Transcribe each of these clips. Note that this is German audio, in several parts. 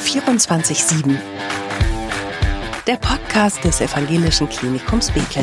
24/7. Der Podcast des Evangelischen Klinikums Bethel.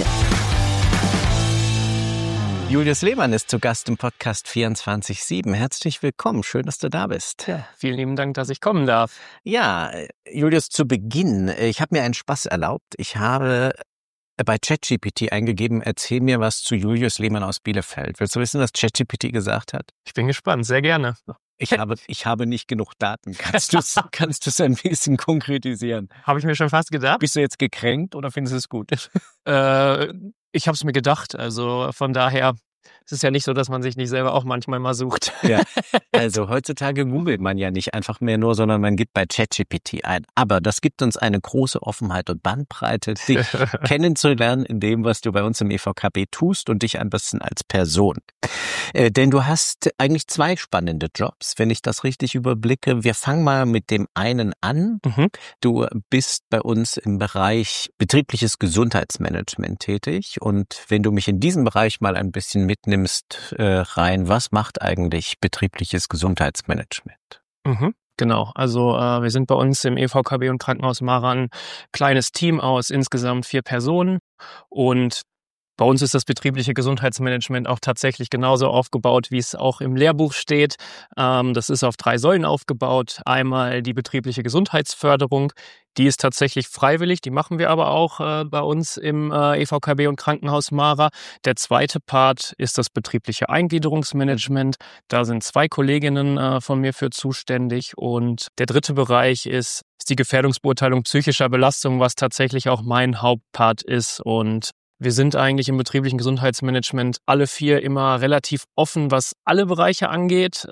Julius Lehmann ist zu Gast im Podcast 24/7. Herzlich willkommen, schön, dass du da bist. Ja, vielen lieben Dank, dass ich kommen darf. Ja, Julius, zu Beginn, ich habe mir einen Spaß erlaubt. Ich habe bei ChatGPT eingegeben, erzähl mir was zu Julius Lehmann aus Bielefeld. Willst du wissen, was ChatGPT gesagt hat? Ich bin gespannt, sehr gerne. Ich habe nicht genug Daten. Kannst du es ein bisschen konkretisieren? Habe ich mir schon fast gedacht. Bist du jetzt gekränkt oder findest du es gut? Ich habe es mir gedacht, also von daher, es ist ja nicht so, dass man sich nicht selber auch manchmal mal sucht. Ja, also heutzutage googelt man ja nicht einfach mehr nur, sondern man gibt bei ChatGPT ein. Aber das gibt uns eine große Offenheit und Bandbreite, dich kennenzulernen in dem, was du bei uns im EVKB tust und dich ein bisschen als Person. Denn du hast eigentlich zwei spannende Jobs, wenn ich das richtig überblicke. Wir fangen mal mit dem einen an. Du bist bei uns im Bereich betriebliches Gesundheitsmanagement tätig. Und wenn du mich in diesem Bereich mal ein bisschen mitnimmst rein, was macht eigentlich betriebliches Gesundheitsmanagement? Genau, also wir sind bei uns im EVKB und Krankenhaus Mara ein kleines Team aus insgesamt 4 Personen und bei uns ist das betriebliche Gesundheitsmanagement auch tatsächlich genauso aufgebaut, wie es auch im Lehrbuch steht. Das ist auf 3 Säulen aufgebaut. Einmal die betriebliche Gesundheitsförderung, die ist tatsächlich freiwillig, die machen wir aber auch bei uns im EVKB und Krankenhaus Mara. Der zweite Part ist das betriebliche Eingliederungsmanagement. Da sind 2 Kolleginnen von mir für zuständig. Und der dritte Bereich ist die Gefährdungsbeurteilung psychischer Belastung, was tatsächlich auch mein Hauptpart ist. Und wir sind eigentlich im betrieblichen Gesundheitsmanagement alle 4 immer relativ offen, was alle Bereiche angeht.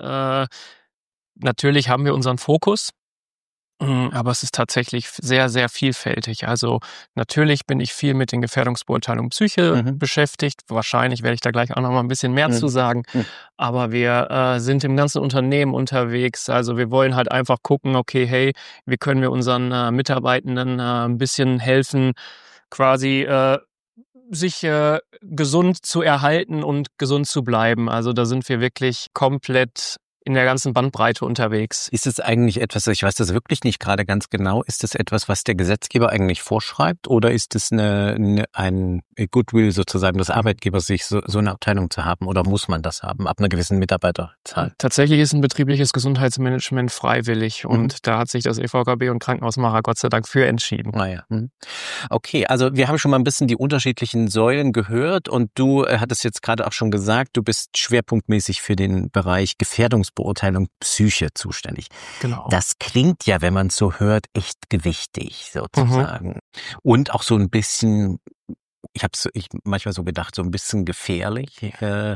Natürlich haben wir unseren Fokus, aber es ist tatsächlich sehr, sehr vielfältig. Also natürlich bin ich viel mit den Gefährdungsbeurteilungen Psyche beschäftigt. Wahrscheinlich werde ich da gleich auch noch mal ein bisschen mehr zu sagen. Aber wir sind im ganzen Unternehmen unterwegs. Also wir wollen halt einfach gucken, okay, hey, wie können wir unseren Mitarbeitenden ein bisschen helfen, quasi sich gesund zu erhalten und gesund zu bleiben. Also da sind wir wirklich komplett in der ganzen Bandbreite unterwegs. Ist es eigentlich etwas, ich weiß das wirklich nicht gerade ganz genau, ist es etwas, was der Gesetzgeber eigentlich vorschreibt oder ist es ein Goodwill sozusagen des Arbeitgebers, sich so eine Abteilung zu haben oder muss man das haben ab einer gewissen Mitarbeiterzahl? Tatsächlich ist ein betriebliches Gesundheitsmanagement freiwillig und da hat sich das EVKB und Krankenhaus Mara Gott sei Dank für entschieden. Naja. Okay, also wir haben schon mal ein bisschen die unterschiedlichen Säulen gehört und du hattest jetzt gerade auch schon gesagt, du bist schwerpunktmäßig für den Bereich Gefährdungsbeurteilung Psyche zuständig. Genau. Das klingt ja, wenn man es so hört, echt gewichtig sozusagen. Und auch so ein bisschen, ich habe manchmal so gedacht, so ein bisschen gefährlich.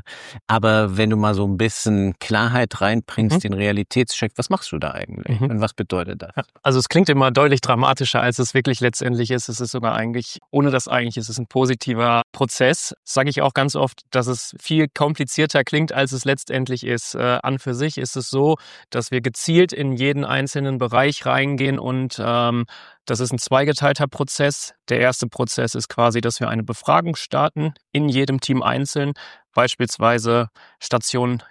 Aber wenn du mal so ein bisschen Klarheit reinbringst, den Realitätscheck, was machst du da eigentlich? Und was bedeutet das? Also es klingt immer deutlich dramatischer, als es wirklich letztendlich ist. Es ist sogar eigentlich, ohne das eigentlich ist es ein positiver Prozess. Das sage ich auch ganz oft, dass es viel komplizierter klingt, als es letztendlich ist. An für sich ist es so, dass wir gezielt in jeden einzelnen Bereich reingehen und das ist ein zweigeteilter Prozess. Der erste Prozess ist quasi, dass wir eine Befragung starten in jedem Team einzeln. Beispielsweise Station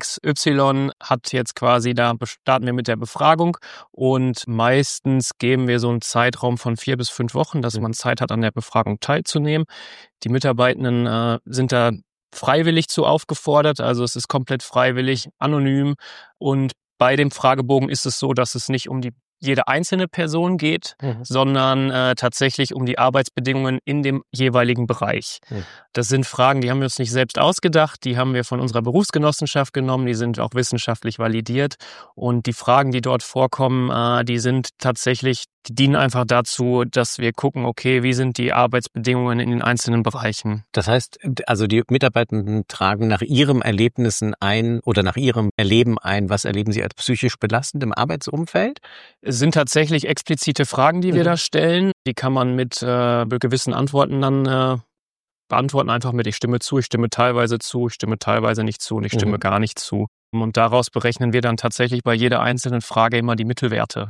XY hat jetzt quasi, da starten wir mit der Befragung und meistens geben wir so einen Zeitraum von 4 bis 5 Wochen, dass man Zeit hat, an der Befragung teilzunehmen. Die Mitarbeitenden sind da freiwillig zu aufgefordert, also es ist komplett freiwillig, anonym und bei dem Fragebogen ist es so, dass es nicht um jede einzelne Person geht, sondern tatsächlich um die Arbeitsbedingungen in dem jeweiligen Bereich. Das sind Fragen, die haben wir uns nicht selbst ausgedacht, die haben wir von unserer Berufsgenossenschaft genommen, die sind auch wissenschaftlich validiert und die Fragen, die dort vorkommen, die sind tatsächlich, die dienen einfach dazu, dass wir gucken, okay, wie sind die Arbeitsbedingungen in den einzelnen Bereichen. Das heißt, also die Mitarbeitenden tragen nach ihren Erlebnissen ein oder nach ihrem Erleben ein, was erleben sie als psychisch belastend im Arbeitsumfeld? Es sind tatsächlich explizite Fragen, die wir da stellen. Die kann man mit gewissen Antworten dann beantworten, einfach mit ich stimme zu, ich stimme teilweise zu, ich stimme teilweise nicht zu und ich stimme gar nicht zu. Und daraus berechnen wir dann tatsächlich bei jeder einzelnen Frage immer die Mittelwerte.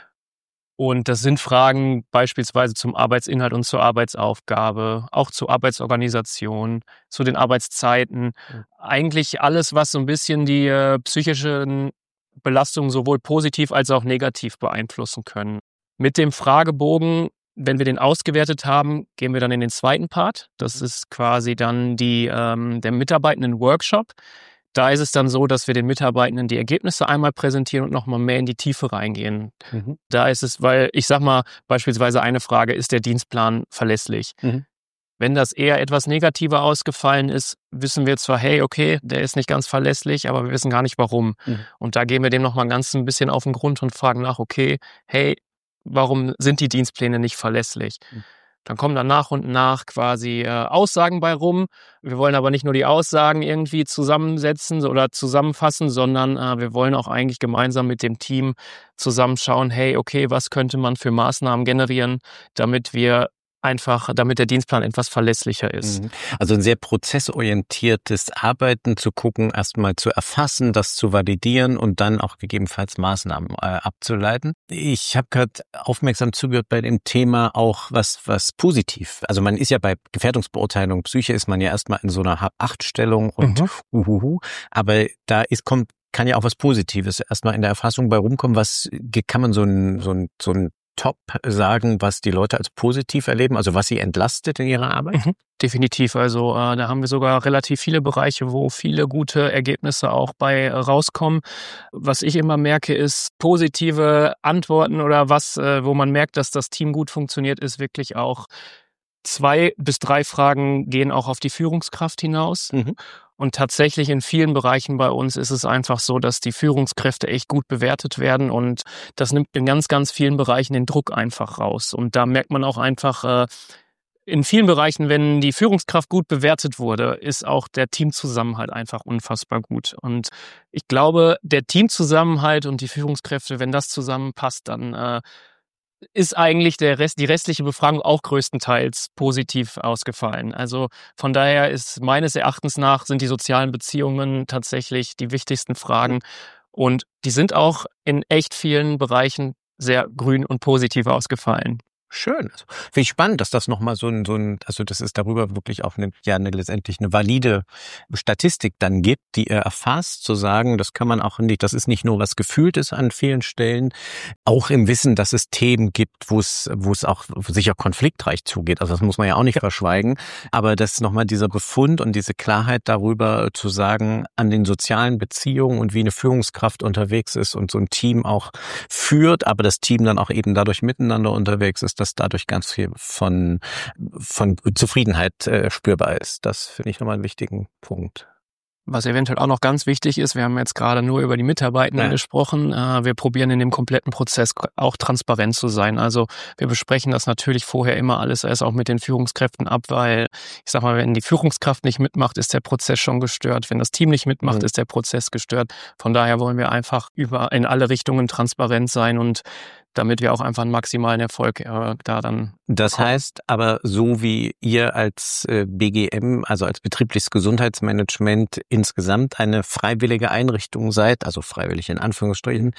Und das sind Fragen beispielsweise zum Arbeitsinhalt und zur Arbeitsaufgabe, auch zur Arbeitsorganisation, zu den Arbeitszeiten. Eigentlich alles, was so ein bisschen die psychischen Belastung sowohl positiv als auch negativ beeinflussen können. Mit dem Fragebogen, wenn wir den ausgewertet haben, gehen wir dann in den zweiten Part. Das ist quasi dann der Mitarbeitenden-Workshop. Da ist es dann so, dass wir den Mitarbeitenden die Ergebnisse einmal präsentieren und nochmal mehr in die Tiefe reingehen. Mhm. Da ist es, weil ich sag mal, beispielsweise eine Frage, ist der Dienstplan verlässlich? Mhm. Wenn das eher etwas negativer ausgefallen ist, wissen wir zwar, hey, okay, der ist nicht ganz verlässlich, aber wir wissen gar nicht warum. Mhm. Und da gehen wir dem nochmal ganz ein bisschen auf den Grund und fragen nach, okay, hey, warum sind die Dienstpläne nicht verlässlich? Mhm. Dann kommen dann nach und nach quasi Aussagen bei rum. Wir wollen aber nicht nur die Aussagen irgendwie zusammensetzen oder zusammenfassen, sondern wir wollen auch eigentlich gemeinsam mit dem Team zusammenschauen, hey, okay, was könnte man für Maßnahmen generieren, damit der Dienstplan etwas verlässlicher ist. Also ein sehr prozessorientiertes Arbeiten zu gucken, erstmal zu erfassen, das zu validieren und dann auch gegebenenfalls Maßnahmen abzuleiten. Ich habe gerade aufmerksam zugehört bei dem Thema auch was positiv. Also man ist ja bei Gefährdungsbeurteilung Psyche ist man ja erstmal in so einer Hab-8-Stellung und aber kann ja auch was Positives erstmal in der Erfassung bei rumkommen. Was kann man so ein Top sagen, was die Leute als positiv erleben, also was sie entlastet in ihrer Arbeit? Definitiv. Also da haben wir sogar relativ viele Bereiche, wo viele gute Ergebnisse auch bei rauskommen. Was ich immer merke, ist positive Antworten oder wo man merkt, dass das Team gut funktioniert, ist wirklich auch 2 bis 3 Fragen gehen auch auf die Führungskraft hinaus. Mhm. Und tatsächlich in vielen Bereichen bei uns ist es einfach so, dass die Führungskräfte echt gut bewertet werden und das nimmt in ganz, ganz vielen Bereichen den Druck einfach raus. Und da merkt man auch einfach, in vielen Bereichen, wenn die Führungskraft gut bewertet wurde, ist auch der Teamzusammenhalt einfach unfassbar gut. Und ich glaube, der Teamzusammenhalt und die Führungskräfte, wenn das zusammenpasst, dann ist eigentlich die restliche Befragung auch größtenteils positiv ausgefallen. Also von daher ist meines Erachtens nach sind die sozialen Beziehungen tatsächlich die wichtigsten Fragen und die sind auch in echt vielen Bereichen sehr grün und positiv ausgefallen. Schön. Also, finde ich spannend, dass das nochmal also dass es darüber wirklich auch letztendlich eine valide Statistik dann gibt, die ihr erfasst, zu sagen, das kann man auch nicht, das ist nicht nur was Gefühltes an vielen Stellen, auch im Wissen, dass es Themen gibt, wo es auch sicher konfliktreich zugeht. Also das muss man ja auch nicht verschweigen. Aber das nochmal dieser Befund und diese Klarheit darüber zu sagen, an den sozialen Beziehungen und wie eine Führungskraft unterwegs ist und so ein Team auch führt, aber das Team dann auch eben dadurch miteinander unterwegs ist, dass dadurch ganz viel von Zufriedenheit spürbar ist. Das finde ich nochmal einen wichtigen Punkt. Was eventuell auch noch ganz wichtig ist, wir haben jetzt gerade nur über die Mitarbeitenden gesprochen, wir probieren in dem kompletten Prozess auch transparent zu sein. Also wir besprechen das natürlich vorher immer alles erst auch mit den Führungskräften ab, weil ich sag mal, wenn die Führungskraft nicht mitmacht, ist der Prozess schon gestört. Wenn das Team nicht mitmacht, ist der Prozess gestört. Von daher wollen wir einfach in alle Richtungen transparent sein und damit wir auch einfach einen maximalen Erfolg da dann Das bekommen. Heißt aber, so wie ihr als BGM, also als betriebliches Gesundheitsmanagement insgesamt eine freiwillige Einrichtung seid, also freiwillig in Anführungsstrichen,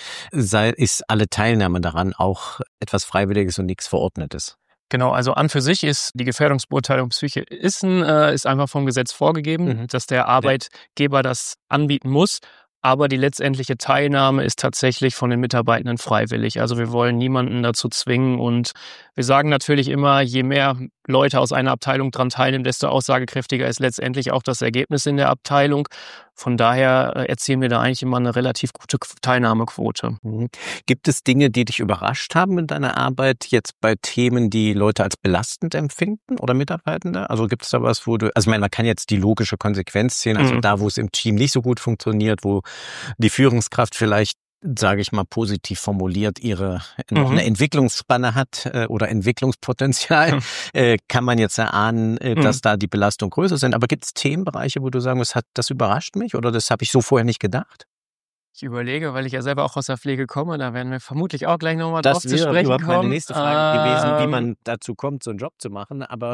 ist alle Teilnahme daran auch etwas Freiwilliges und nichts Verordnetes. Genau, also an für sich ist die Gefährdungsbeurteilung Psyche ist einfach vom Gesetz vorgegeben, dass der Arbeitgeber das anbieten muss. Aber die letztendliche Teilnahme ist tatsächlich von den Mitarbeitenden freiwillig. Also wir wollen niemanden dazu zwingen und wir sagen natürlich immer, je mehr Leute aus einer Abteilung dran teilnehmen, desto aussagekräftiger ist letztendlich auch das Ergebnis in der Abteilung. Von daher erzielen wir da eigentlich immer eine relativ gute Teilnahmequote. Gibt es Dinge, die dich überrascht haben in deiner Arbeit jetzt bei Themen, die Leute als belastend empfinden oder Mitarbeitende? Also gibt es da was, also ich meine, man kann jetzt die logische Konsequenz ziehen, also da, wo es im Team nicht so gut funktioniert, wo die Führungskraft vielleicht, sage ich mal positiv formuliert, noch eine Entwicklungsspanne hat oder Entwicklungspotenzial, kann man jetzt erahnen, dass da die Belastungen größer sind. Aber gibt es Themenbereiche, wo du sagen musst, das überrascht mich oder das habe ich so vorher nicht gedacht? Ich überlege, weil ich ja selber auch aus der Pflege komme, da werden wir vermutlich auch gleich nochmal drauf zu sprechen kommen. Das wäre überhaupt meine nächste Frage gewesen, wie man dazu kommt, so einen Job zu machen, aber...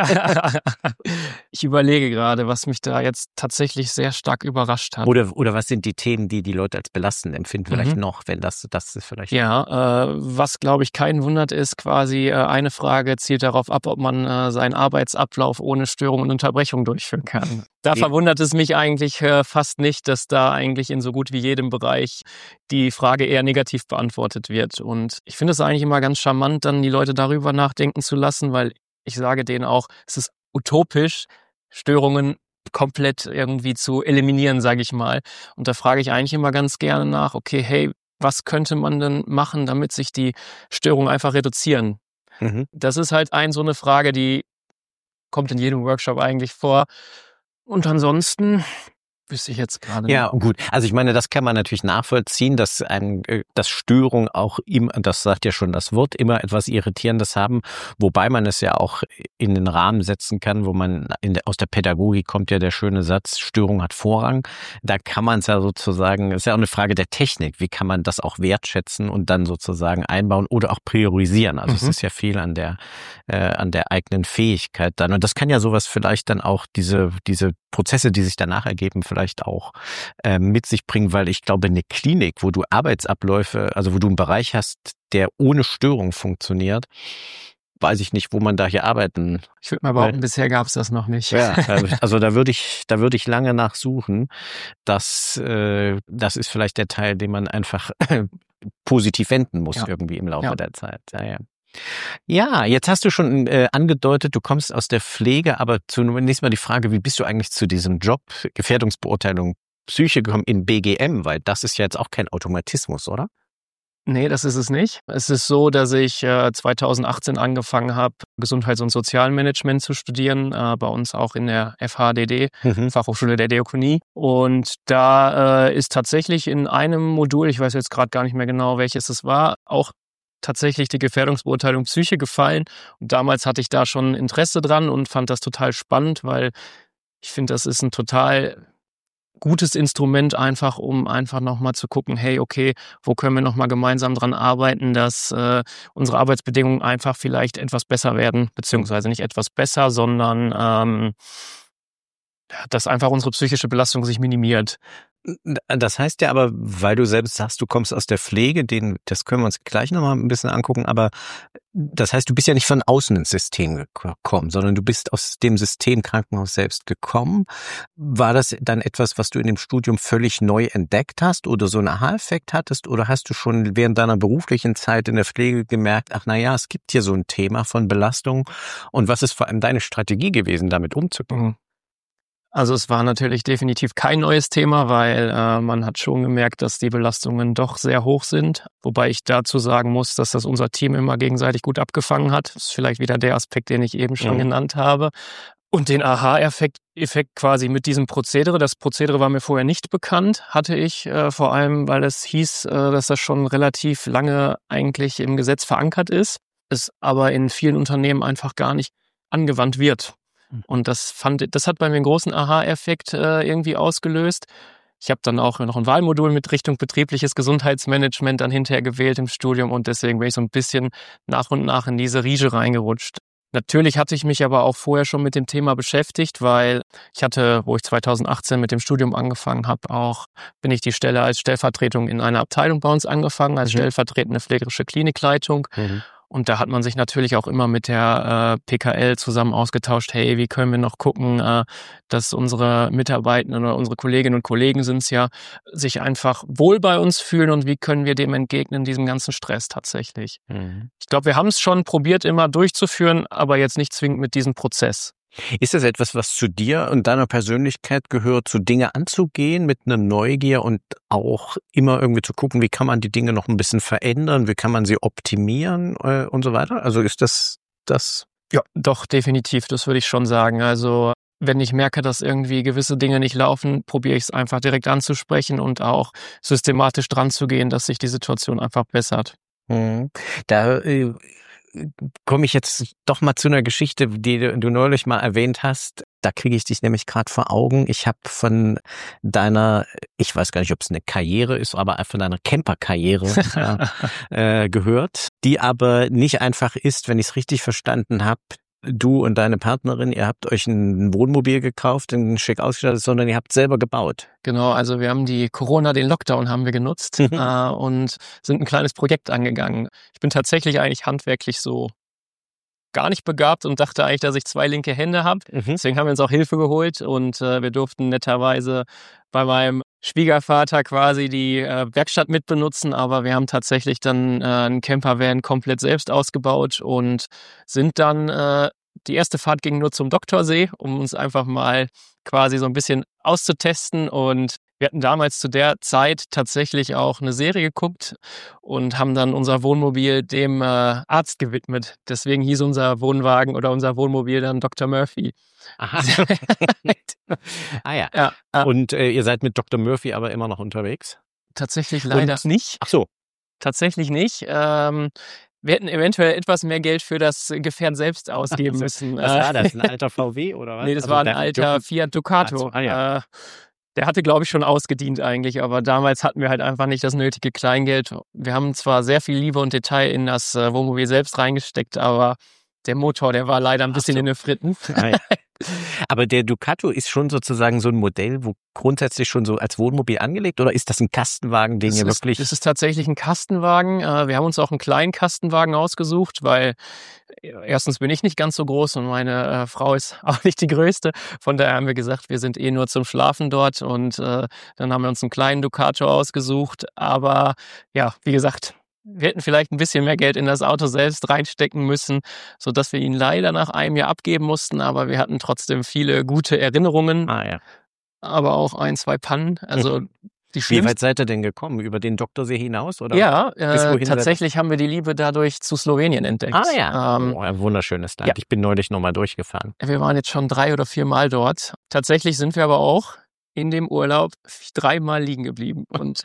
Ich überlege gerade, was mich da jetzt tatsächlich sehr stark überrascht hat. Oder was sind die Themen, die Leute als belastend empfinden, vielleicht noch, wenn das ist vielleicht... Ja, was glaube ich keinen wundert ist, quasi eine Frage zielt darauf ab, ob man seinen Arbeitsablauf ohne Störung und Unterbrechung durchführen kann. Da verwundert es mich eigentlich fast nicht, dass da eigentlich in so gut wie jedem Bereich die Frage eher negativ beantwortet wird. Und ich finde es eigentlich immer ganz charmant, dann die Leute darüber nachdenken zu lassen, weil ich sage denen auch, es ist utopisch, Störungen komplett irgendwie zu eliminieren, sage ich mal. Und da frage ich eigentlich immer ganz gerne nach, okay, hey, was könnte man denn machen, damit sich die Störungen einfach reduzieren? Das ist halt so eine Frage, die kommt in jedem Workshop eigentlich vor. Und ansonsten wüsste ich jetzt gerade nicht. Ja, gut. Also ich meine, das kann man natürlich nachvollziehen, dass dass Störungen auch immer, das sagt ja schon das Wort, immer etwas Irritierendes haben, wobei man es ja auch in den Rahmen setzen kann, wo man aus der Pädagogik kommt ja der schöne Satz, Störung hat Vorrang. Da kann man es ja sozusagen, ist ja auch eine Frage der Technik, wie kann man das auch wertschätzen und dann sozusagen einbauen oder auch priorisieren. Also es ist ja viel an der eigenen Fähigkeit dann. Und das kann ja sowas vielleicht dann auch diese Prozesse, die sich danach ergeben, vielleicht auch mit sich bringen, weil ich glaube, eine Klinik, wo du Arbeitsabläufe, also wo du einen Bereich hast, der ohne Störung funktioniert, weiß ich nicht, wo man da hier arbeiten. Ich würde mal behaupten, bisher gab es das noch nicht. Ja, also da würde ich lange nachsuchen. Das ist vielleicht der Teil, den man einfach positiv wenden muss irgendwie im Laufe der Zeit. Ja, jetzt hast du schon angedeutet, du kommst aus der Pflege, aber zunächst mal die Frage, wie bist du eigentlich zu diesem Job Gefährdungsbeurteilung Psyche gekommen in BGM, weil das ist ja jetzt auch kein Automatismus, oder? Nee, das ist es nicht. Es ist so, dass ich 2018 angefangen habe, Gesundheits- und Sozialmanagement zu studieren, bei uns auch in der FHDD, Fachhochschule der Diakonie. Und da ist tatsächlich in einem Modul, ich weiß jetzt gerade gar nicht mehr genau, welches es war, auch tatsächlich die Gefährdungsbeurteilung Psyche gefallen. Und damals hatte ich da schon Interesse dran und fand das total spannend, weil ich finde, das ist ein total gutes Instrument einfach, um einfach nochmal zu gucken, hey, okay, wo können wir nochmal gemeinsam dran arbeiten, dass unsere Arbeitsbedingungen einfach vielleicht etwas besser werden, beziehungsweise nicht etwas besser, sondern dass einfach unsere psychische Belastung sich minimiert. Das heißt ja aber, weil du selbst sagst, du kommst aus der Pflege, das können wir uns gleich nochmal ein bisschen angucken, aber das heißt, du bist ja nicht von außen ins System gekommen, sondern du bist aus dem System Krankenhaus selbst gekommen. War das dann etwas, was du in dem Studium völlig neu entdeckt hast oder so einen Aha-Effekt hattest, oder hast du schon während deiner beruflichen Zeit in der Pflege gemerkt, ach naja, es gibt hier so ein Thema von Belastung, und was ist vor allem deine Strategie gewesen, damit umzugehen? Also es war natürlich definitiv kein neues Thema, weil man hat schon gemerkt, dass die Belastungen doch sehr hoch sind. Wobei ich dazu sagen muss, dass das unser Team immer gegenseitig gut abgefangen hat. Das ist vielleicht wieder der Aspekt, den ich eben schon genannt habe. Und den Aha-Effekt quasi mit diesem Prozedere. Das Prozedere war mir vorher nicht bekannt, hatte ich vor allem, weil es hieß, dass das schon relativ lange eigentlich im Gesetz verankert ist, es aber in vielen Unternehmen einfach gar nicht angewandt wird. Und das hat bei mir einen großen Aha-Effekt irgendwie ausgelöst. Ich habe dann auch noch ein Wahlmodul mit Richtung betriebliches Gesundheitsmanagement dann hinterher gewählt im Studium, und deswegen bin ich so ein bisschen nach und nach in diese Riege reingerutscht. Natürlich hatte ich mich aber auch vorher schon mit dem Thema beschäftigt, weil ich hatte, wo ich 2018 mit dem Studium angefangen habe, bin ich die Stelle als Stellvertretung in einer Abteilung bei uns angefangen, als stellvertretende pflegerische Klinikleitung. Und da hat man sich natürlich auch immer mit der PKL zusammen ausgetauscht, hey, wie können wir noch gucken, dass unsere Mitarbeitenden oder unsere Kolleginnen und Kollegen sich einfach wohl bei uns fühlen, und wie können wir dem entgegnen, diesem ganzen Stress tatsächlich. Ich glaube, wir haben es schon probiert, immer durchzuführen, aber jetzt nicht zwingend mit diesem Prozess. Ist das etwas, was zu dir und deiner Persönlichkeit gehört, so Dinge anzugehen mit einer Neugier und auch immer irgendwie zu gucken, wie kann man die Dinge noch ein bisschen verändern, wie kann man sie optimieren und so weiter? Also ist das? Ja, doch, definitiv, das würde ich schon sagen. Also wenn ich merke, dass irgendwie gewisse Dinge nicht laufen, probiere ich es einfach direkt anzusprechen und auch systematisch dran zu gehen, dass sich die Situation einfach bessert. Da komme ich jetzt doch mal zu einer Geschichte, die du neulich mal erwähnt hast. Da kriege ich dich nämlich gerade vor Augen. Ich habe von deiner, ich weiß gar nicht, ob es eine Karriere ist, aber von deiner Camper-Karriere gehört, die aber nicht einfach ist, wenn ich es richtig verstanden habe. Du und deine Partnerin, ihr habt euch ein Wohnmobil gekauft, ein schick ausgestattet, sondern ihr habt selber gebaut. Genau, also wir haben den Lockdown haben wir genutzt und sind ein kleines Projekt angegangen. Ich bin tatsächlich eigentlich handwerklich so gar nicht begabt und dachte eigentlich, dass ich 2 linke Hände habe. Deswegen haben wir uns auch Hilfe geholt, und wir durften netterweise bei meinem Schwiegervater quasi die Werkstatt mitbenutzen, aber wir haben tatsächlich dann einen Campervan komplett selbst ausgebaut und sind dann, die erste Fahrt ging nur zum Doktorsee, um uns einfach mal quasi so ein bisschen auszutesten, und wir hatten damals zu der Zeit tatsächlich auch eine Serie geguckt und haben dann unser Wohnmobil dem Arzt gewidmet. Deswegen hieß unser Wohnwagen oder unser Wohnmobil dann Dr. Murphy. Aha. Ja. Ja, Und ihr seid mit Dr. Murphy aber immer noch unterwegs? tatsächlich leider nicht. Ach so. Tatsächlich nicht. Wir hätten eventuell etwas mehr Geld für das Gefährt selbst ausgeben müssen. Was war das? Ein alter VW oder was? Nee, das war ein alter Fiat Ducato. Ja. Der hatte, glaube ich, schon ausgedient eigentlich, aber damals hatten wir halt einfach nicht das nötige Kleingeld. Wir haben zwar sehr viel Liebe und Detail in das Wohnmobil selbst reingesteckt, aber der Motor, der war leider ein bisschen in den Fritten. Ja. Aber der Ducato ist schon sozusagen so ein Modell, wo grundsätzlich schon so als Wohnmobil angelegt, oder ist das ein Kastenwagen, den ihr wirklich... Das ist tatsächlich ein Kastenwagen. Wir haben uns auch einen kleinen Kastenwagen ausgesucht, weil erstens bin ich nicht ganz so groß und meine Frau ist auch nicht die größte. Von daher haben wir gesagt, wir sind nur zum Schlafen dort, und dann haben wir uns einen kleinen Ducato ausgesucht. Aber ja, wie gesagt, wir hätten vielleicht ein bisschen mehr Geld in das Auto selbst reinstecken müssen, sodass wir ihn leider nach einem Jahr abgeben mussten. Aber wir hatten trotzdem viele gute Erinnerungen, ja. aber auch 1, 2 Pannen. Also die Wie schlimmsten. weit seid ihr denn gekommen? Über den Doktorsee hinaus? Oder? Ja, Bis wohin tatsächlich haben wir die Liebe dadurch zu Slowenien entdeckt. Ein wunderschönes Land. ja. Ich bin neulich nochmal durchgefahren. Wir waren jetzt schon 3 oder 4 Mal dort. Tatsächlich sind wir aber auch in dem Urlaub 3 Mal liegen geblieben. Und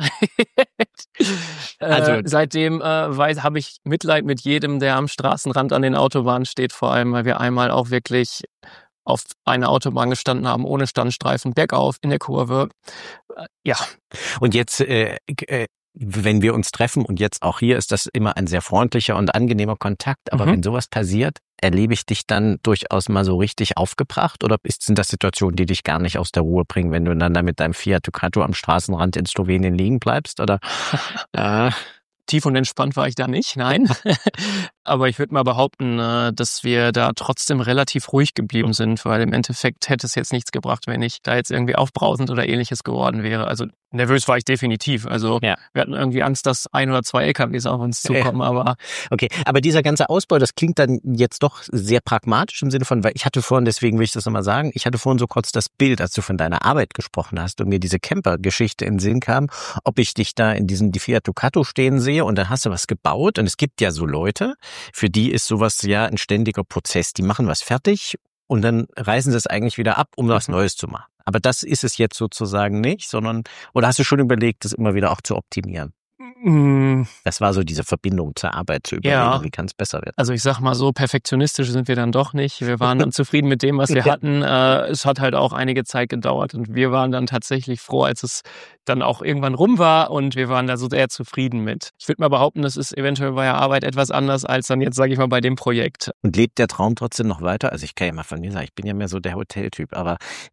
Also- seitdem habe ich Mitleid mit jedem, der am Straßenrand an den Autobahnen steht, vor allem, weil wir einmal auch wirklich auf einer Autobahn gestanden haben, ohne Standstreifen, bergauf, in der Kurve. Ja, Und jetzt, wenn wir uns treffen, und jetzt auch hier, ist das immer ein sehr freundlicher und angenehmer Kontakt. Aber wenn sowas passiert, erlebe ich dich dann durchaus mal so richtig aufgebracht? Oder sind das Situationen, die dich gar nicht aus der Ruhe bringen, wenn du dann da mit deinem Fiat Ducato am Straßenrand in Slowenien liegen bleibst? Oder? tief und entspannt war ich da nicht, nein. Aber ich würde mal behaupten, dass wir da trotzdem relativ ruhig geblieben sind, weil im Endeffekt hätte es jetzt nichts gebracht, wenn ich da jetzt irgendwie aufbrausend oder ähnliches geworden wäre. Also nervös war ich definitiv. Also wir hatten irgendwie Angst, dass 1 oder 2 LKWs auf uns zukommen, aber... Okay, aber dieser ganze Ausbau, das klingt dann jetzt doch sehr pragmatisch im Sinne von, weil ich hatte vorhin, deswegen will ich das nochmal sagen, ich hatte vorhin so kurz das Bild, als du von deiner Arbeit gesprochen hast und mir diese Camper-Geschichte in den Sinn kam, ob ich dich da in diesem Fiat Ducato stehen sehe und dann hast du was gebaut, und es gibt ja so Leute, für die ist sowas ja ein ständiger Prozess. Die machen was fertig und dann reißen sie es eigentlich wieder ab, um was Neues zu machen. Aber das ist es jetzt sozusagen nicht, sondern, oder hast du schon überlegt, das immer wieder auch zu optimieren? Das war so diese Verbindung zur Arbeit, zu überlegen, wie kann es besser werden. Also ich sag mal so, perfektionistisch sind wir dann doch nicht. Wir waren dann zufrieden mit dem, was wir hatten. Es hat halt auch einige Zeit gedauert und wir waren dann tatsächlich froh, als es dann auch irgendwann rum war, und wir waren da so sehr zufrieden mit. Ich würde mal behaupten, das ist eventuell bei der Arbeit etwas anders als dann jetzt, sage ich mal, bei dem Projekt. Und lebt der Traum trotzdem noch weiter? Also ich kann ja mal von mir sagen, ich bin ja mehr so der Hoteltyp, aber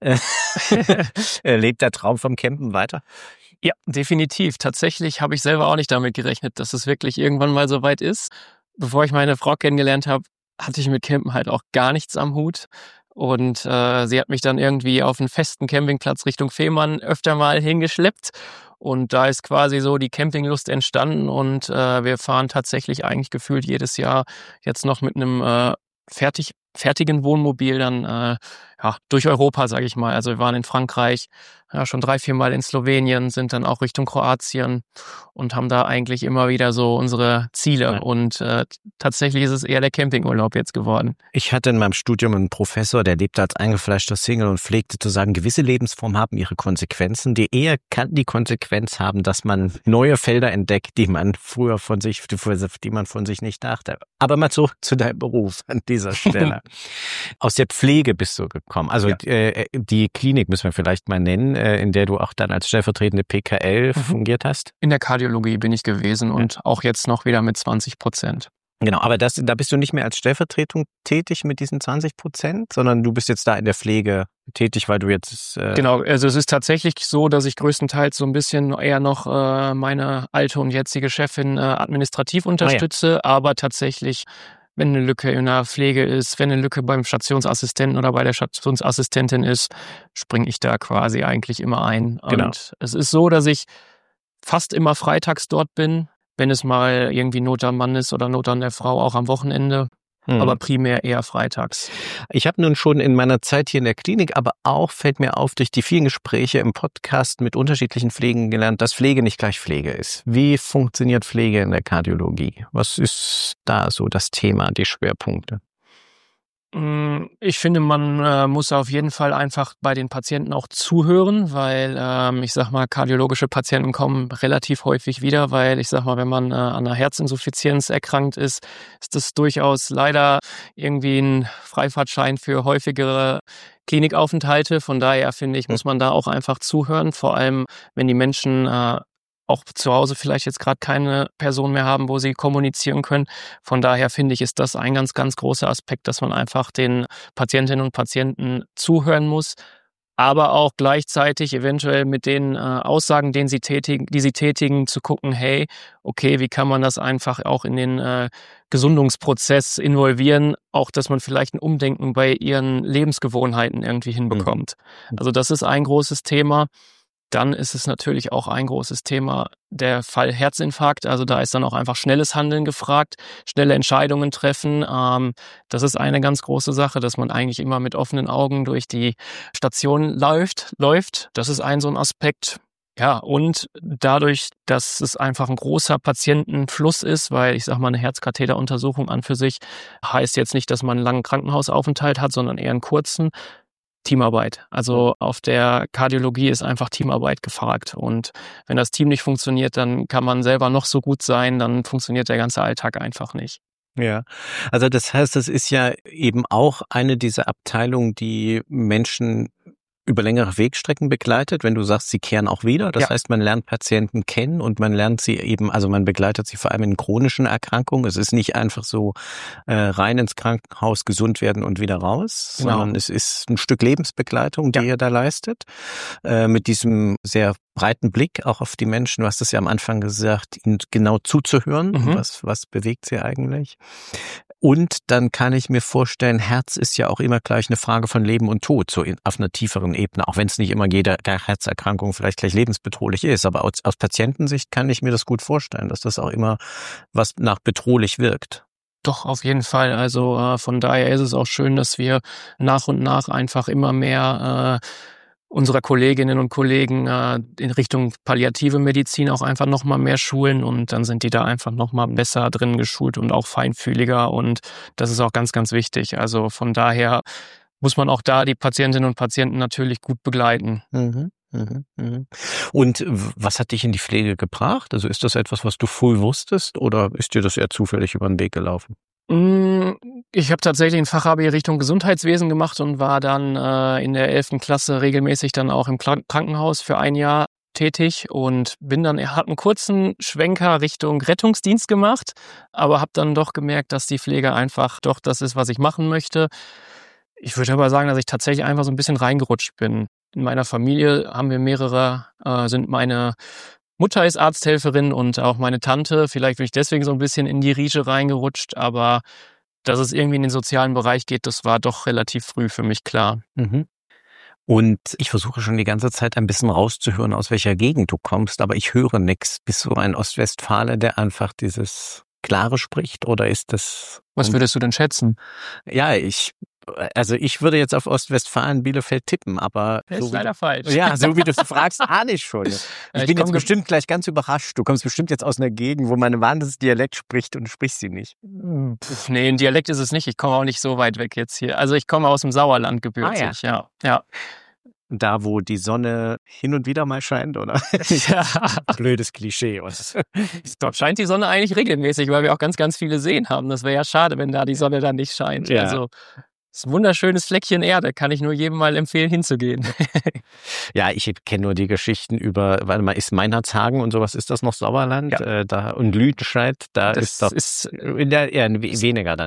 lebt der Traum vom Campen weiter? Ja, definitiv. Tatsächlich habe ich selber auch nicht damit gerechnet, dass es wirklich irgendwann mal so weit ist. Bevor ich meine Frau kennengelernt habe, hatte ich mit Campen halt auch gar nichts am Hut. Und sie hat mich dann irgendwie auf einen festen Campingplatz Richtung Fehmarn öfter mal hingeschleppt. Und da ist quasi so die Campinglust entstanden. Und wir fahren tatsächlich eigentlich gefühlt jedes Jahr jetzt noch mit einem fertigen Wohnmobil dann durch Europa, sage ich mal. Also wir waren in Frankreich, schon 3, 4 Mal in Slowenien, sind dann auch Richtung Kroatien und haben da eigentlich immer wieder so unsere Ziele. Ja. Und tatsächlich ist es eher der Campingurlaub jetzt geworden. Ich hatte in meinem Studium einen Professor, der lebte als eingefleischter Single und pflegte zu sagen, gewisse Lebensformen haben ihre Konsequenzen. Die Ehe kann die Konsequenz haben, dass man neue Felder entdeckt, die man früher von sich nicht dachte. Aber mal zurück zu deinem Beruf an dieser Stelle. Aus der Pflege bist du gekommen. Also die Klinik müssen wir vielleicht mal nennen, in der du auch dann als stellvertretende PKL fungiert hast. In der Kardiologie bin ich gewesen und auch jetzt noch wieder mit 20%. Genau, aber da bist du nicht mehr als Stellvertretung tätig mit diesen 20%, sondern du bist jetzt da in der Pflege tätig, weil du jetzt... Genau, also es ist tatsächlich so, dass ich größtenteils so ein bisschen eher noch meine alte und jetzige Chefin administrativ unterstütze, aber tatsächlich wenn eine Lücke in der Pflege ist, wenn eine Lücke beim Stationsassistenten oder bei der Stationsassistentin ist, springe ich da quasi eigentlich immer ein. Genau. Und es ist so, dass ich fast immer freitags dort bin, wenn es mal irgendwie Not am Mann ist oder Not an der Frau, auch am Wochenende. Aber primär eher freitags. Ich habe nun schon in meiner Zeit hier in der Klinik, aber auch, fällt mir auf, durch die vielen Gespräche im Podcast mit unterschiedlichen Pflegen gelernt, dass Pflege nicht gleich Pflege ist. Wie funktioniert Pflege in der Kardiologie? Was ist da so das Thema, die Schwerpunkte? Ich finde, man muss auf jeden Fall einfach bei den Patienten auch zuhören, weil ich sag mal, kardiologische Patienten kommen relativ häufig wieder, weil ich sag mal, wenn man an einer Herzinsuffizienz erkrankt ist, ist das durchaus leider irgendwie ein Freifahrtschein für häufigere Klinikaufenthalte. Von daher finde ich, muss man da auch einfach zuhören, vor allem wenn die Menschen auch zu Hause vielleicht jetzt gerade keine Person mehr haben, wo sie kommunizieren können. Von daher finde ich, ist das ein ganz, ganz großer Aspekt, dass man einfach den Patientinnen und Patienten zuhören muss, aber auch gleichzeitig eventuell mit den Aussagen, die sie tätigen, zu gucken, hey, okay, wie kann man das einfach auch in den Gesundungsprozess involvieren, auch dass man vielleicht ein Umdenken bei ihren Lebensgewohnheiten irgendwie hinbekommt. Also das ist ein großes Thema. Dann ist es natürlich auch ein großes Thema der Fall Herzinfarkt. Also da ist dann auch einfach schnelles Handeln gefragt, schnelle Entscheidungen treffen. Das ist eine ganz große Sache, dass man eigentlich immer mit offenen Augen durch die Station läuft. Das ist so ein Aspekt. Ja, und dadurch, dass es einfach ein großer Patientenfluss ist, weil ich sag mal, eine Herzkatheteruntersuchung an für sich heißt jetzt nicht, dass man einen langen Krankenhausaufenthalt hat, sondern eher einen kurzen. Teamarbeit. Also auf der Kardiologie ist einfach Teamarbeit gefragt. Und wenn das Team nicht funktioniert, dann kann man selber noch so gut sein, dann funktioniert der ganze Alltag einfach nicht. Ja, also das heißt, das ist ja eben auch eine dieser Abteilungen, die Menschen über längere Wegstrecken begleitet, wenn du sagst, sie kehren auch wieder. Das heißt, man lernt Patienten kennen und man lernt sie eben, also man begleitet sie vor allem in chronischen Erkrankungen. Es ist nicht einfach so rein ins Krankenhaus, gesund werden und wieder raus, sondern es ist ein Stück Lebensbegleitung, die ihr da leistet, mit diesem sehr breiten Blick auch auf die Menschen. Du hast es ja am Anfang gesagt, ihnen genau zuzuhören. Was bewegt sie eigentlich? Und dann kann ich mir vorstellen, Herz ist ja auch immer gleich eine Frage von Leben und Tod, so auf einer tieferen Ebene, auch wenn es nicht immer jede Herzerkrankung vielleicht gleich lebensbedrohlich ist. Aber aus Patientensicht kann ich mir das gut vorstellen, dass das auch immer was nach bedrohlich wirkt. Doch, auf jeden Fall. Also von daher ist es auch schön, dass wir nach und nach einfach immer mehr unserer Kolleginnen und Kollegen in Richtung palliative Medizin auch einfach nochmal mehr schulen und dann sind die da einfach nochmal besser drin geschult und auch feinfühliger und das ist auch ganz, ganz wichtig. Also von daher muss man auch da die Patientinnen und Patienten natürlich gut begleiten. Und was hat dich in die Pflege gebracht? Also ist das etwas, was du früh wusstest oder ist dir das eher zufällig über den Weg gelaufen? Ich habe tatsächlich ein Fachabi Richtung Gesundheitswesen gemacht und war dann in der 11. Klasse regelmäßig dann auch im Krankenhaus für ein Jahr tätig und habe einen kurzen Schwenker Richtung Rettungsdienst gemacht, aber habe dann doch gemerkt, dass die Pflege einfach doch das ist, was ich machen möchte. Ich würde aber sagen, dass ich tatsächlich einfach so ein bisschen reingerutscht bin. In meiner Familie haben wir sind meine Mutter ist Arzthelferin und auch meine Tante. Vielleicht bin ich deswegen so ein bisschen in die Riege reingerutscht, aber dass es irgendwie in den sozialen Bereich geht, das war doch relativ früh für mich klar. Und ich versuche schon die ganze Zeit ein bisschen rauszuhören, aus welcher Gegend du kommst, aber ich höre nichts. Bist du ein Ostwestfale, der einfach dieses Klare spricht, oder ist das... Was würdest du denn schätzen? Ja, ich würde jetzt auf Ostwestfalen, Bielefeld tippen, aber... Das ist leider falsch. Ja, so wie du es fragst, ahne ich schon. Ich bin jetzt bestimmt gleich ganz überrascht. Du kommst bestimmt jetzt aus einer Gegend, wo man ein wahnsinniges Dialekt spricht und sprichst sie nicht. Nee, ein Dialekt ist es nicht. Ich komme auch nicht so weit weg jetzt hier. Also ich komme aus dem Sauerland gebürtig, ja. Da, wo die Sonne hin und wieder mal scheint, oder? Ja. Blödes Klischee. Dort scheint die Sonne eigentlich regelmäßig, weil wir auch ganz, ganz viele Seen haben. Das wäre ja schade, wenn da die Sonne dann nicht scheint. Ja. Also es ist ein wunderschönes Fleckchen Erde, kann ich nur jedem mal empfehlen, hinzugehen. Ja, ich kenne nur die Geschichten über, warte mal, ist Meinhardshagen und sowas, ist das noch Sauerland? Ja. Und Lüdenscheid, da das ist doch weniger dann, ne?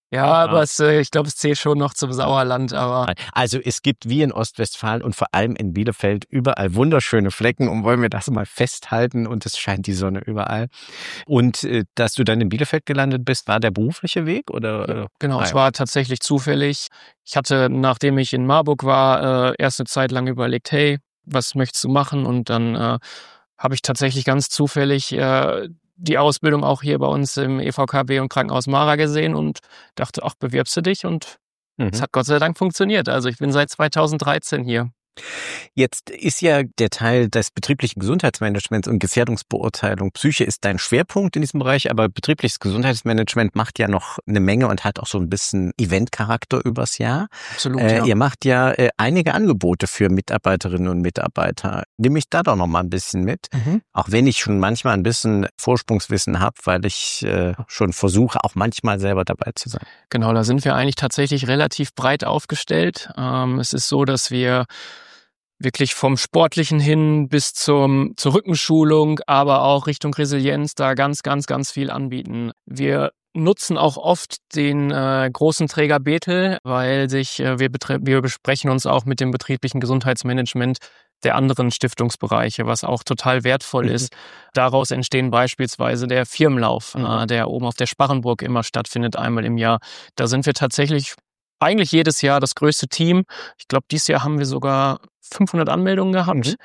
Ja, aber ich glaube, es zählt schon noch zum Sauerland. Aber Also es gibt wie in Ostwestfalen und vor allem in Bielefeld überall wunderschöne Flecken und wollen wir das mal festhalten und es scheint die Sonne überall. Und dass du dann in Bielefeld gelandet bist, war der berufliche Weg oder? Ja, genau, es war tatsächlich zufällig. Ich hatte, nachdem ich in Marburg war, erst eine Zeit lang überlegt, hey, was möchtest du machen? Und dann habe ich tatsächlich ganz zufällig die Ausbildung auch hier bei uns im EVKB und Krankenhaus Mara gesehen und dachte, ach, bewirbst du dich? Und es hat Gott sei Dank funktioniert. Also ich bin seit 2013 hier. Jetzt ist ja der Teil des betrieblichen Gesundheitsmanagements und Gefährdungsbeurteilung. Psyche ist dein Schwerpunkt in diesem Bereich, aber betriebliches Gesundheitsmanagement macht ja noch eine Menge und hat auch so ein bisschen Eventcharakter übers Jahr. Absolut, ja. Ihr macht ja einige Angebote für Mitarbeiterinnen und Mitarbeiter. Nimm mich da doch noch mal ein bisschen mit, auch wenn ich schon manchmal ein bisschen Vorsprungswissen habe, weil ich schon versuche, auch manchmal selber dabei zu sein. Genau, da sind wir eigentlich tatsächlich relativ breit aufgestellt. Es ist so, dass wir wirklich vom Sportlichen hin bis zur Rückenschulung, aber auch Richtung Resilienz da ganz, ganz, ganz viel anbieten. Wir nutzen auch oft den großen Träger Bethel, weil wir besprechen uns auch mit dem betrieblichen Gesundheitsmanagement der anderen Stiftungsbereiche, was auch total wertvoll ist. Daraus entstehen beispielsweise der Firmenlauf, der oben auf der Sparrenburg immer stattfindet, einmal im Jahr. Da sind wir tatsächlich eigentlich jedes Jahr das größte Team. Ich glaube, dieses Jahr haben wir sogar 500 Anmeldungen gehabt,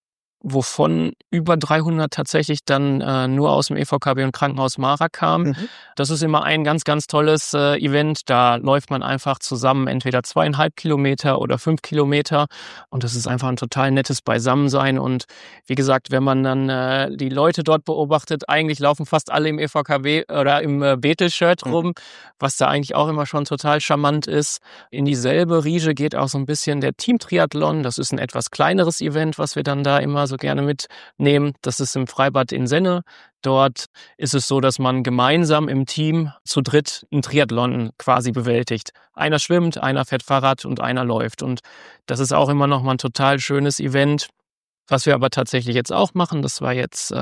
wovon über 300 tatsächlich dann nur aus dem EVKB und Krankenhaus Mara kamen. Das ist immer ein ganz, ganz tolles Event. Da läuft man einfach zusammen entweder 2,5 Kilometer oder 5 Kilometer und das ist einfach ein total nettes Beisammensein. Und wie gesagt, wenn man dann die Leute dort beobachtet, eigentlich laufen fast alle im EVKB oder im Bethel-Shirt rum, was da eigentlich auch immer schon total charmant ist. In dieselbe Riege geht auch so ein bisschen der Team-Triathlon. Das ist ein etwas kleineres Event, was wir dann da immer so gerne mitnehmen. Das ist im Freibad in Senne. Dort ist es so, dass man gemeinsam im Team zu dritt einen Triathlon quasi bewältigt. Einer schwimmt, einer fährt Fahrrad und einer läuft. Und das ist auch immer noch mal ein total schönes Event. Was wir aber tatsächlich jetzt auch machen, das war jetzt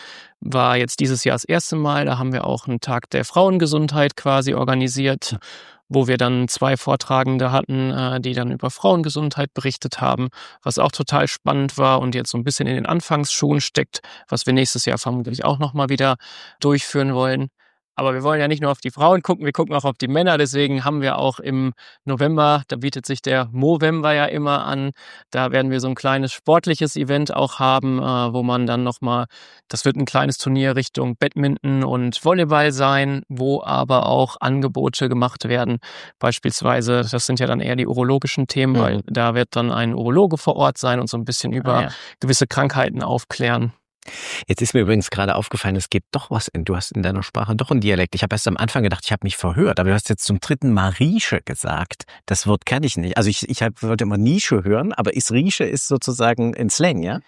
dieses Jahr das erste Mal. Da haben wir auch einen Tag der Frauengesundheit quasi organisiert, wo wir dann 2 Vortragende hatten, die dann über Frauengesundheit berichtet haben, was auch total spannend war und jetzt so ein bisschen in den Anfangsschuhen steckt, was wir nächstes Jahr vermutlich auch nochmal wieder durchführen wollen. Aber wir wollen ja nicht nur auf die Frauen gucken, wir gucken auch auf die Männer. Deswegen haben wir auch im November, da bietet sich der Movember ja immer an, da werden wir so ein kleines sportliches Event auch haben, wo man dann nochmal, das wird ein kleines Turnier Richtung Badminton und Volleyball sein, wo aber auch Angebote gemacht werden. Beispielsweise, das sind ja dann eher die urologischen Themen, weil da wird dann ein Urologe vor Ort sein und so ein bisschen über gewisse Krankheiten aufklären. Jetzt ist mir übrigens gerade aufgefallen, es gibt doch was, du hast in deiner Sprache doch einen Dialekt. Ich habe erst am Anfang gedacht, ich habe mich verhört, aber du hast jetzt zum 3. Mal Riesche gesagt. Das Wort kann ich nicht. Also ich wollte immer Nische hören, aber Riesche ist sozusagen in Slang, ja?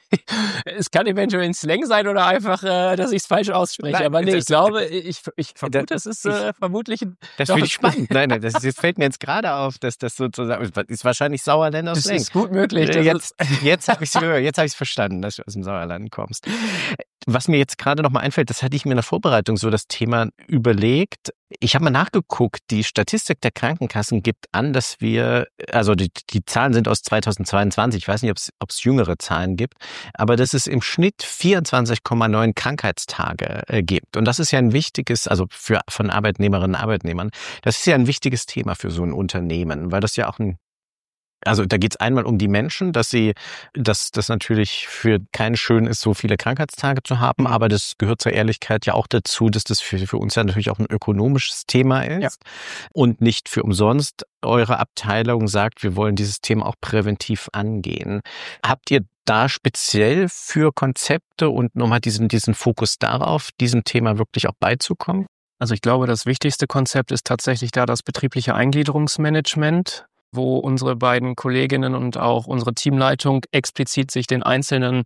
Es kann eventuell in Slang sein oder einfach, dass ich es falsch ausspreche. Nein, aber nee, ich glaube, ich vermute, das ist vermutlich ein... Das finde ich spannend. Nein, das fällt mir jetzt gerade auf, dass das sozusagen, ist wahrscheinlich Sauerländer Slang. Das ist gut möglich. Jetzt habe ich es verstanden, dass du aus dem Sauerland kommst. Was mir jetzt gerade noch mal einfällt, das hatte ich mir in der Vorbereitung so das Thema überlegt. Ich habe mal nachgeguckt, die Statistik der Krankenkassen gibt an, dass also die Zahlen sind aus 2022, ich weiß nicht, ob es jüngere Zahlen gibt, aber dass es im Schnitt 24,9 Krankheitstage gibt. Und das ist ja ein wichtiges, also von Arbeitnehmerinnen und Arbeitnehmern, das ist ja ein wichtiges Thema für so ein Unternehmen, weil das ja auch also da geht es einmal um die Menschen, dass das natürlich für keinen schön ist, so viele Krankheitstage zu haben, aber das gehört zur Ehrlichkeit ja auch dazu, dass das für uns ja natürlich auch ein ökonomisches Thema ist und nicht für umsonst. Eure Abteilung sagt, wir wollen dieses Thema auch präventiv angehen. Habt ihr da speziell für Konzepte und nochmal diesen Fokus darauf, diesem Thema wirklich auch beizukommen? Also ich glaube, das wichtigste Konzept ist tatsächlich da das betriebliche Eingliederungsmanagement, wo unsere beiden Kolleginnen und auch unsere Teamleitung explizit sich den einzelnen,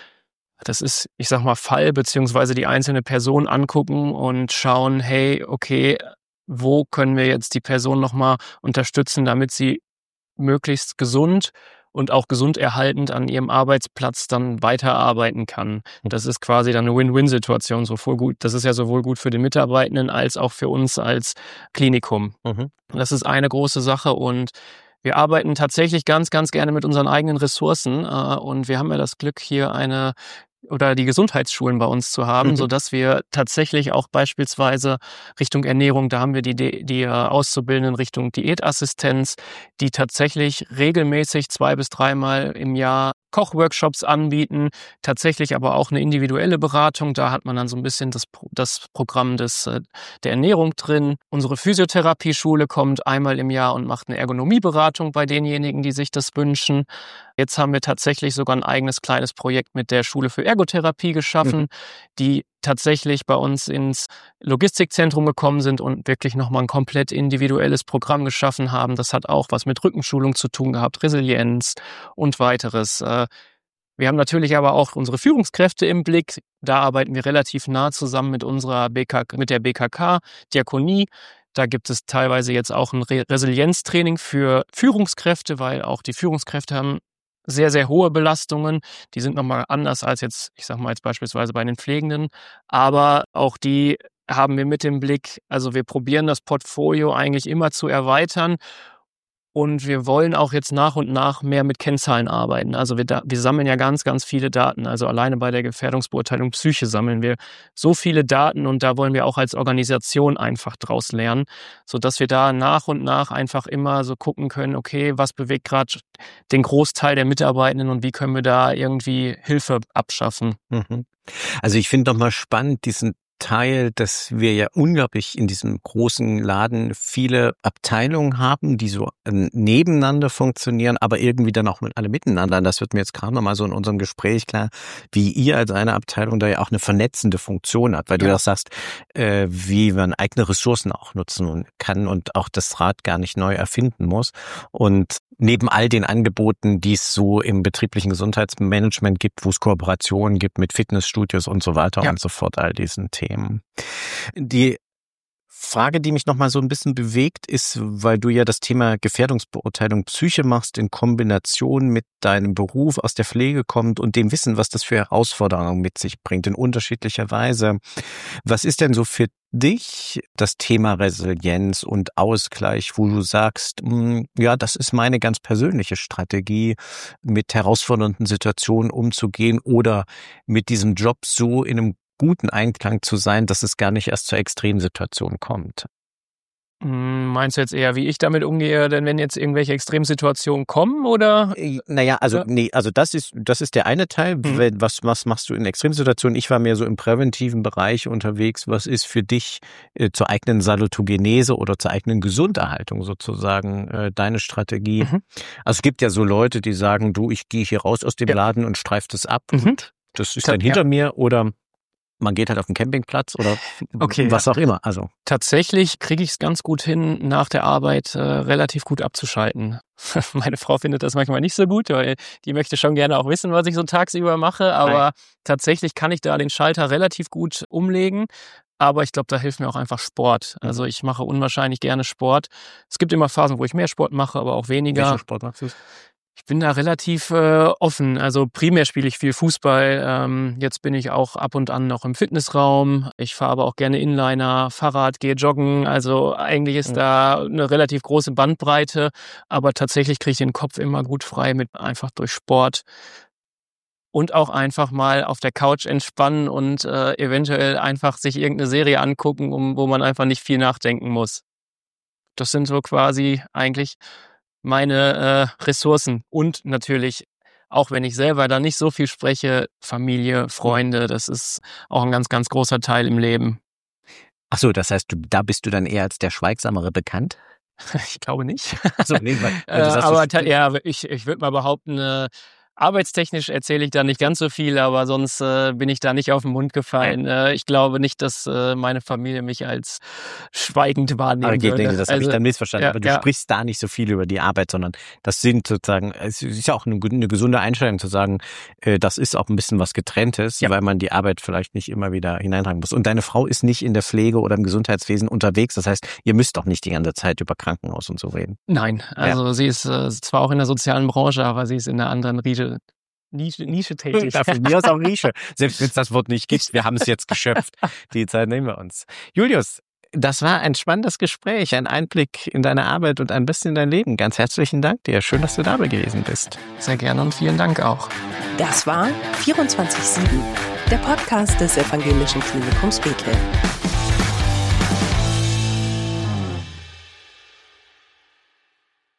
das ist, ich sag mal, Fall beziehungsweise die einzelne Person angucken und schauen, hey, okay, wo können wir jetzt die Person nochmal unterstützen, damit sie möglichst gesund und auch gesunderhaltend an ihrem Arbeitsplatz dann weiterarbeiten kann. Das ist quasi dann eine Win-Win-Situation. Das ist ja sowohl gut für den Mitarbeitenden als auch für uns als Klinikum. Das ist eine große Sache und wir arbeiten tatsächlich ganz, ganz gerne mit unseren eigenen Ressourcen und wir haben ja das Glück, hier die Gesundheitsschulen bei uns zu haben, sodass wir tatsächlich auch beispielsweise Richtung Ernährung, da haben wir die Auszubildenden Richtung Diätassistenz, die tatsächlich regelmäßig 2 bis 3 Mal im Jahr Kochworkshops anbieten, tatsächlich aber auch eine individuelle Beratung. Da hat man dann so ein bisschen das Programm der Ernährung drin. Unsere Physiotherapieschule kommt einmal im Jahr und macht eine Ergonomieberatung bei denjenigen, die sich das wünschen. Jetzt haben wir tatsächlich sogar ein eigenes kleines Projekt mit der Schule für Ergotherapie geschaffen, die tatsächlich bei uns ins Logistikzentrum gekommen sind und wirklich nochmal ein komplett individuelles Programm geschaffen haben. Das hat auch was mit Rückenschulung zu tun gehabt, Resilienz und weiteres. Wir haben natürlich aber auch unsere Führungskräfte im Blick. Da arbeiten wir relativ nah zusammen mit mit der BKK, Diakonie. Da gibt es teilweise jetzt auch ein Resilienztraining für Führungskräfte, weil auch die Führungskräfte haben sehr, sehr hohe Belastungen. Die sind nochmal anders als jetzt, ich sag mal jetzt beispielsweise bei den Pflegenden. Aber auch die haben wir mit im Blick. Also wir probieren das Portfolio eigentlich immer zu erweitern. Und wir wollen auch jetzt nach und nach mehr mit Kennzahlen arbeiten. Also wir sammeln ja ganz, ganz viele Daten. Also alleine bei der Gefährdungsbeurteilung Psyche sammeln wir so viele Daten und da wollen wir auch als Organisation einfach draus lernen, sodass wir da nach und nach einfach immer so gucken können, okay, was bewegt gerade den Großteil der Mitarbeitenden und wie können wir da irgendwie Hilfe abschaffen. Also ich finde nochmal spannend diesen Teil, dass wir ja unglaublich in diesem großen Laden viele Abteilungen haben, die so nebeneinander funktionieren, aber irgendwie dann auch mit alle miteinander. Das wird mir jetzt gerade nochmal so in unserem Gespräch klar, wie ihr als eine Abteilung da ja auch eine vernetzende Funktion hat, weil du auch sagst, wie man eigene Ressourcen auch nutzen kann und auch das Rad gar nicht neu erfinden muss. Und neben all den Angeboten, die es so im betrieblichen Gesundheitsmanagement gibt, wo es Kooperationen gibt mit Fitnessstudios und so weiter und so fort, all diesen Themen. Die Frage, die mich nochmal so ein bisschen bewegt, ist, weil du ja das Thema Gefährdungsbeurteilung Psyche machst, in Kombination mit deinem Beruf aus der Pflege kommt und dem Wissen, was das für Herausforderungen mit sich bringt, in unterschiedlicher Weise. Was ist denn so für dich das Thema Resilienz und Ausgleich, wo du sagst, ja, das ist meine ganz persönliche Strategie, mit herausfordernden Situationen umzugehen oder mit diesem Job so in einem guten Einklang zu sein, dass es gar nicht erst zur Extremsituation kommt? Meinst du jetzt eher, wie ich damit umgehe, denn wenn jetzt irgendwelche Extremsituationen kommen, oder? Naja, also das ist der eine Teil. Was machst du in Extremsituationen? Ich war mehr so im präventiven Bereich unterwegs. Was ist für dich zur eigenen Salutogenese oder zur eigenen Gesunderhaltung sozusagen deine Strategie? Also es gibt ja so Leute, die sagen, ich gehe hier raus aus dem Laden und streife das ab. Und das ist dann hinter mir, oder man geht halt auf den Campingplatz oder was auch immer. Also tatsächlich kriege ich es ganz gut hin, nach der Arbeit relativ gut abzuschalten. Meine Frau findet das manchmal nicht so gut, weil die möchte schon gerne auch wissen, was ich so tagsüber mache. Aber tatsächlich kann ich da den Schalter relativ gut umlegen. Aber ich glaube, da hilft mir auch einfach Sport. Also ich mache unwahrscheinlich gerne Sport. Es gibt immer Phasen, wo ich mehr Sport mache, aber auch weniger. Welchen Sport machst du? Ich bin da relativ offen. Also primär spiele ich viel Fußball. Jetzt bin ich auch ab und an noch im Fitnessraum. Ich fahre aber auch gerne Inliner, Fahrrad, gehe joggen. Also eigentlich ist da eine relativ große Bandbreite. Aber tatsächlich kriege ich den Kopf immer gut frei einfach durch Sport. Und auch einfach mal auf der Couch entspannen und eventuell einfach sich irgendeine Serie angucken, wo man einfach nicht viel nachdenken muss. Das sind so quasi eigentlich meine Ressourcen. Und natürlich, auch wenn ich selber da nicht so viel spreche, Familie, Freunde, das ist auch ein ganz, ganz großer Teil im Leben. Ach so, das heißt, da bist du dann eher als der Schweigsamere bekannt? Ich glaube nicht. Ach so, nee, weil aber ich würde mal behaupten, Arbeitstechnisch erzähle ich da nicht ganz so viel, aber sonst bin ich da nicht auf den Mund gefallen. Ich glaube nicht, dass meine Familie mich als schweigend wahrnehmen würde. Das habe ich dann missverstanden. Aber du sprichst da nicht so viel über die Arbeit, sondern das sind sozusagen, es ist ja auch eine gesunde Einstellung zu sagen, das ist auch ein bisschen was Getrenntes, weil man die Arbeit vielleicht nicht immer wieder hineintragen muss. Und deine Frau ist nicht in der Pflege oder im Gesundheitswesen unterwegs. Das heißt, ihr müsst auch nicht die ganze Zeit über Krankenhaus und so reden. Nein, also sie ist zwar auch in der sozialen Branche, aber sie ist in einer anderen Nische tätig. Von mir aus auch Nische. Selbst wenn es das Wort nicht gibt, wir haben es jetzt geschöpft. Die Zeit nehmen wir uns. Julius, das war ein spannendes Gespräch, ein Einblick in deine Arbeit und ein bisschen in dein Leben. Ganz herzlichen Dank dir. Schön, dass du dabei gewesen bist. Sehr gerne und vielen Dank auch. Das war 24/7, der Podcast des Evangelischen Klinikums Bethel.